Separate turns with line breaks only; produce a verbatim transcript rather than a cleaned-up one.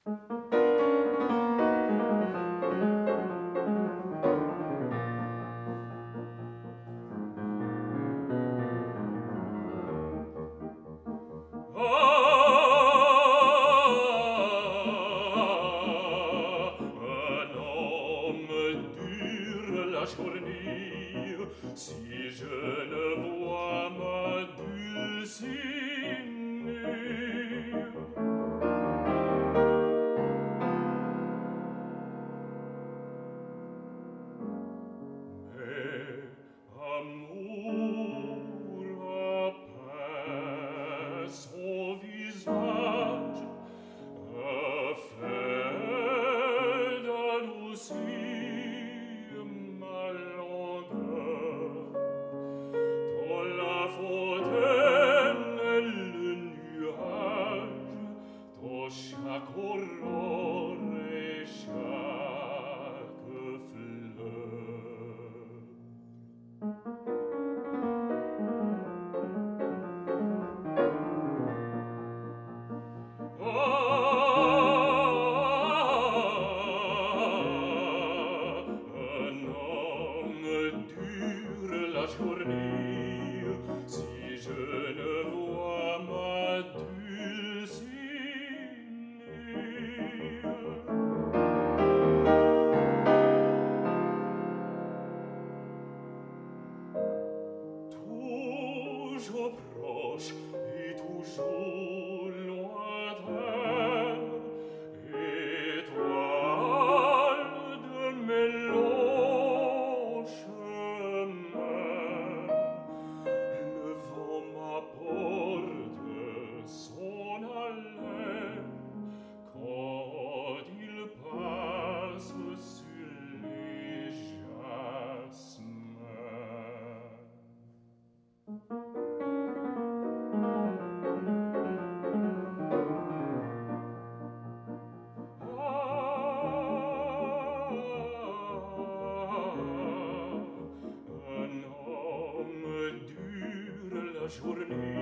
Si je ne vois ma Dulcinée, mais amour apeint son visage, a fait d'adoucir ma langueur. Dans la fontaine et le nuage, dans chaque aurore et chaque fleur. Un homme dure la journée, si je ne vois ma Dulcinée. Toujours proche et toujours lointaine, étoile de mes longs chemins, le vent m'apporte son haleine quand il passe sur les jasmins. Un homme dure la journée,